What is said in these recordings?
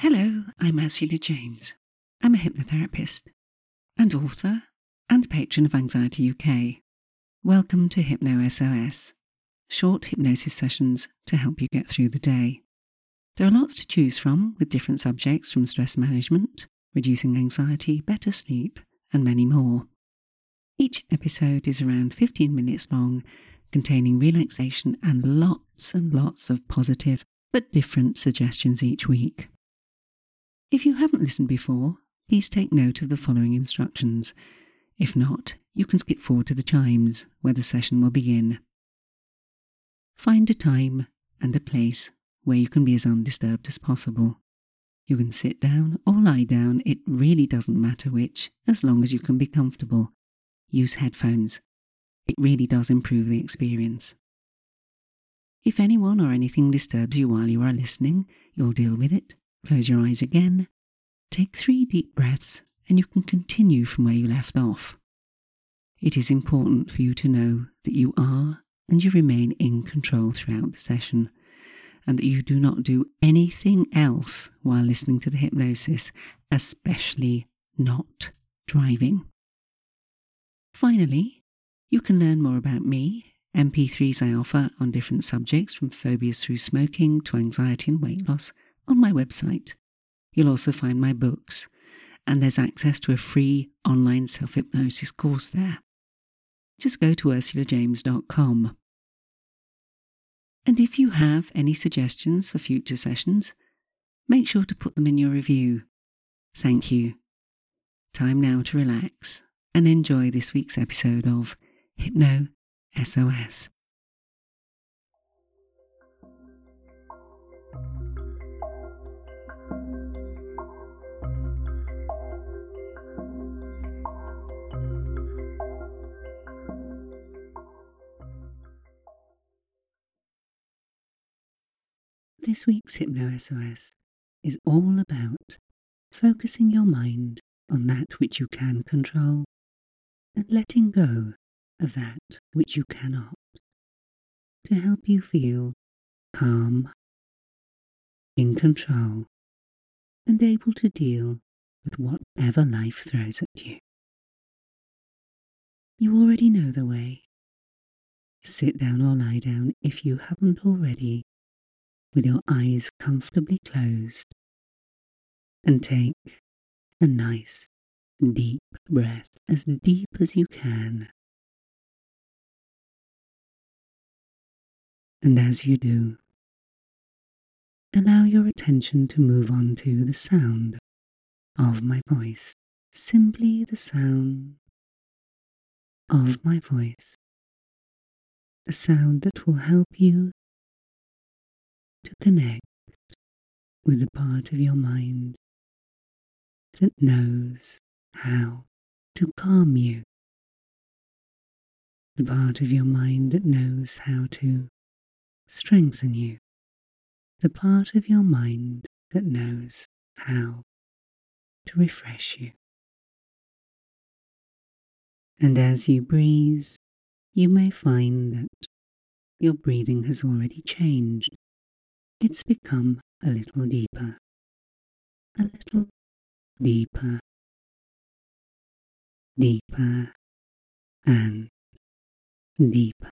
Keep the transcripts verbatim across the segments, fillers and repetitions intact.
Hello, I'm Ursula James. I'm a hypnotherapist and author and patron of Anxiety U K. Welcome to Hypno S O S, short hypnosis sessions to help you get through the day. There are lots to choose from with different subjects from stress management, reducing anxiety, better sleep, and many more. Each episode is around fifteen minutes long, containing relaxation and lots and lots of positive but different suggestions each week. If you haven't listened before, please take note of the following instructions. If not, you can skip forward to the chimes where the session will begin. Find a time and a place where you can be as undisturbed as possible. You can sit down or lie down, it really doesn't matter which, as long as you can be comfortable. Use headphones. It really does improve the experience. If anyone or anything disturbs you while you are listening, you'll deal with it. Close your eyes again, take three deep breaths, and you can continue from where you left off. It is important for you to know that you are and you remain in control throughout the session, and that you do not do anything else while listening to the hypnosis, especially not driving. Finally, you can learn more about me, M P threes I offer on different subjects from phobias through smoking to anxiety and weight loss, on my website. You'll also find my books, and there's access to a free online self-hypnosis course there. Just go to ursula james dot com. And if you have any suggestions for future sessions, make sure to put them in your review. Thank you. Time now to relax and enjoy this week's episode of Hypno S O S. This week's Hypno S O S is all about focusing your mind on that which you can control and letting go of that which you cannot, to help you feel calm, in control, and able to deal with whatever life throws at you. You already know the way. Sit down or lie down if you haven't already, with your eyes comfortably closed, and take a nice, deep breath, as deep as you can. And as you do, allow your attention to move on to the sound of my voice, simply the sound of my voice, a sound that will help you to connect with the part of your mind that knows how to calm you, the part of your mind that knows how to strengthen you, the part of your mind that knows how to refresh you. And as you breathe, you may find that your breathing has already changed. It's become a little deeper, a little deeper, deeper and deeper.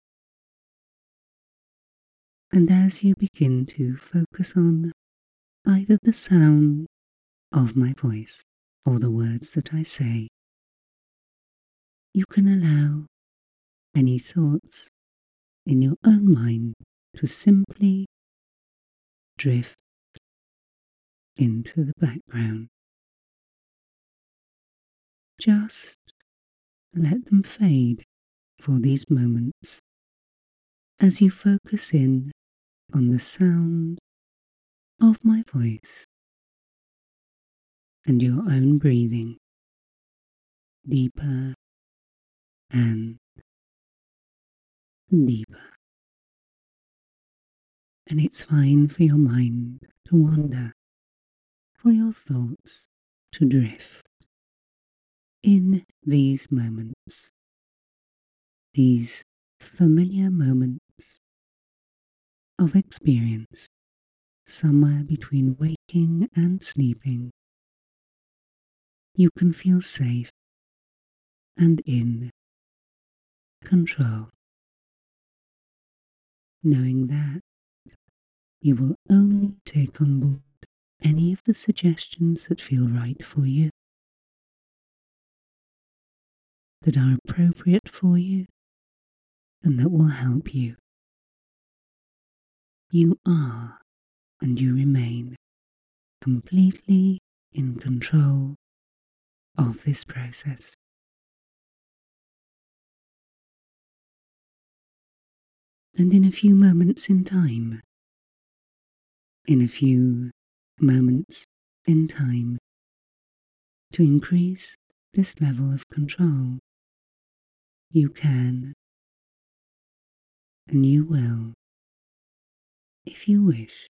And as you begin to focus on either the sound of my voice or the words that I say, you can allow any thoughts in your own mind to simply drift into the background. Just let them fade for these moments as you focus in on the sound of my voice and your own breathing, deeper and deeper. And it's fine for your mind to wander, for your thoughts to drift. In these moments, these familiar moments of experience, somewhere between waking waking and sleeping, you can feel safe and in control, knowing that you will only take on board any of the suggestions that feel right for you, that are appropriate for you, and that will help you. You are and you remain completely in control of this process. And in a few moments in time, in a few moments in time, to increase this level of control, you can and you will, if you wish,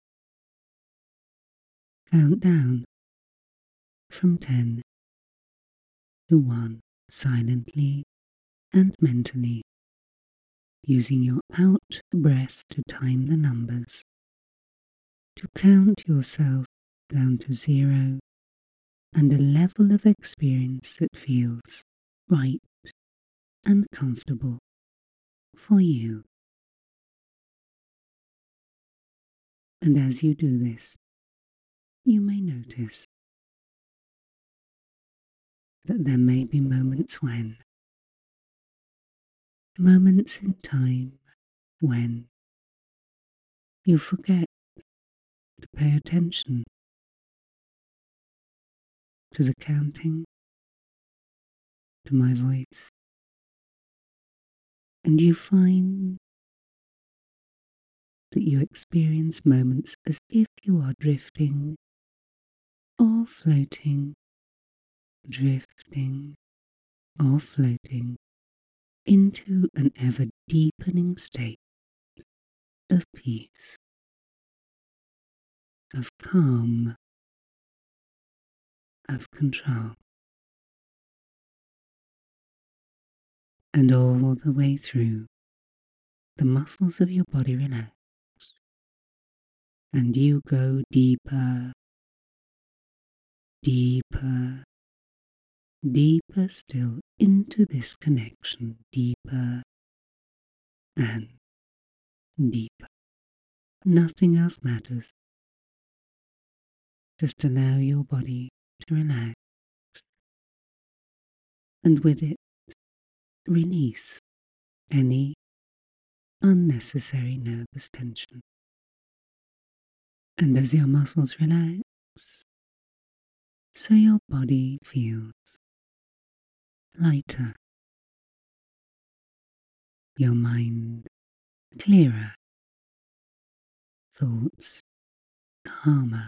count down from ten to one silently and mentally, using your out breath to time the numbers, to count yourself down to zero and a level of experience that feels right and comfortable for you. And as you do this, you may notice that there may be moments when, moments in time when you forget to pay attention to the counting, to my voice, and you find that you experience moments as if you are drifting or floating, drifting or floating into an ever deepening state of peace, of calm, of control. And all the way through, the muscles of your body relax, and you go deeper, deeper, deeper still into this connection, deeper and deeper. Nothing else matters. Just allow your body to relax, and with it, release any unnecessary nervous tension. And as your muscles relax, so your body feels lighter, your mind clearer, thoughts calmer.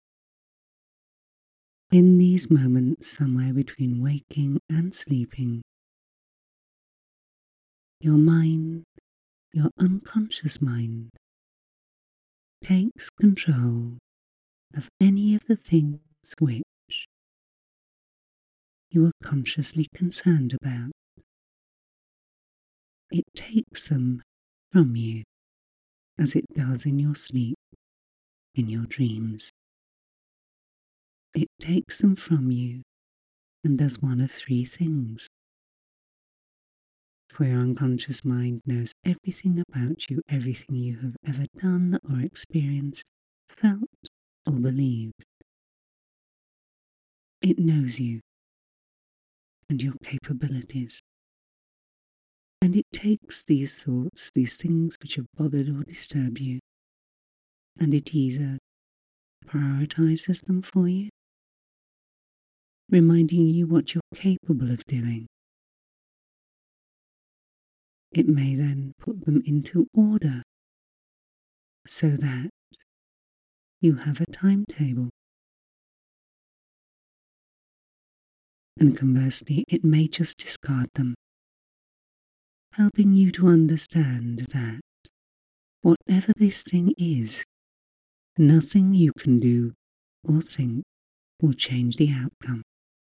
In these moments, somewhere between waking and sleeping, your mind, your unconscious mind, takes control of any of the things which you are consciously concerned about. It takes them from you, as it does in your sleep, in your dreams. It takes them from you and does one of three things. For your unconscious mind knows everything about you, everything you have ever done or experienced, felt or believed. It knows you and your capabilities. And it takes these thoughts, these things which have bothered or disturbed you, and it either prioritizes them for you, reminding you what you're capable of doing. It may then put them into order so that you have a timetable. And conversely, it may just discard them, helping you to understand that whatever this thing is, nothing you can do or think will change the outcome.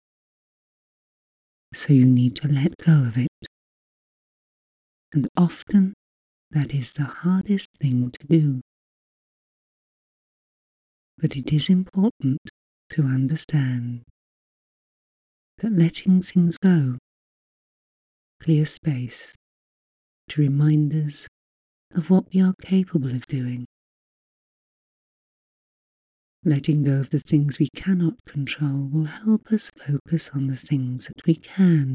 So you need to let go of it. And often that is the hardest thing to do. But it is important to understand that letting things go clears space to remind us of what we are capable of doing. Letting go of the things we cannot control will help us focus on the things that we can.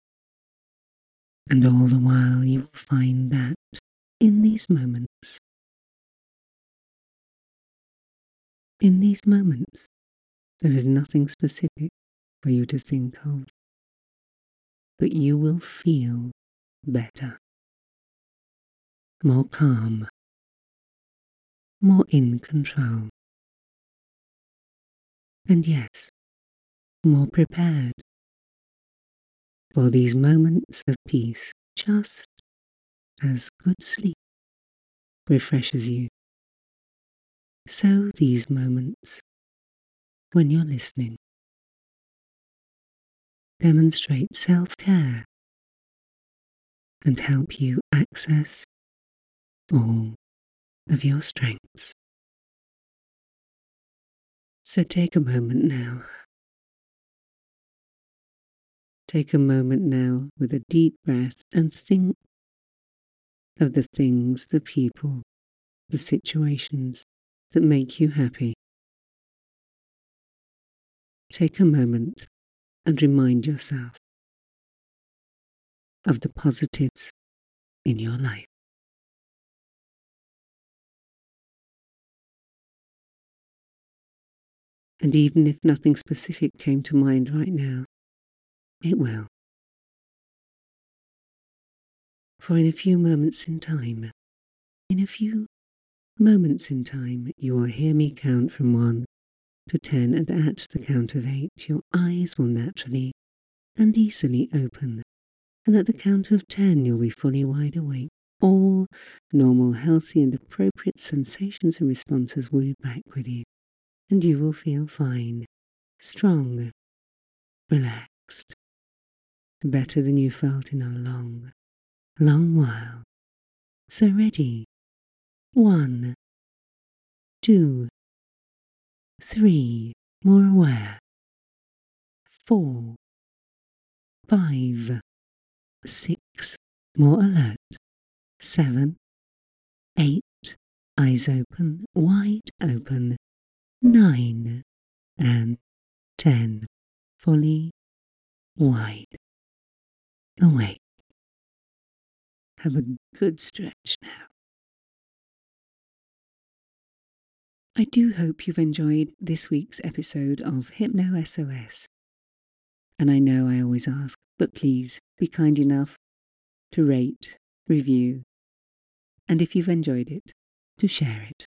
And all the while you will find that in these moments, in these moments, there is nothing specific for you to think of, but you will feel better, more calm, more in control, and yes, more prepared for these moments of peace, just as good sleep refreshes you. So these moments, when you're listening, demonstrate self-care and help you access all of your strengths. So take a moment now. Take a moment now with a deep breath and think of the things, the people, the situations that make you happy. Take a moment and remind yourself of the positives in your life. And even if nothing specific came to mind right now, it will. For in a few moments in time, in a few moments in time, you will hear me count from one to ten, and at the count of eight, your eyes will naturally and easily open. And at the count of ten, you'll be fully wide awake. All normal, healthy, and appropriate sensations and responses will be back with you. And you will feel fine, strong, relaxed, better than you felt in a long, long while. So ready? One, two, three, more aware. Four, five, six, more alert. Seven, eight, eyes open, wide open. Nine, and ten, fully wide awake. Have a good stretch now. I do hope you've enjoyed this week's episode of Hypno S O S. And I know I always ask, but please be kind enough to rate, review, and if you've enjoyed it, to share it.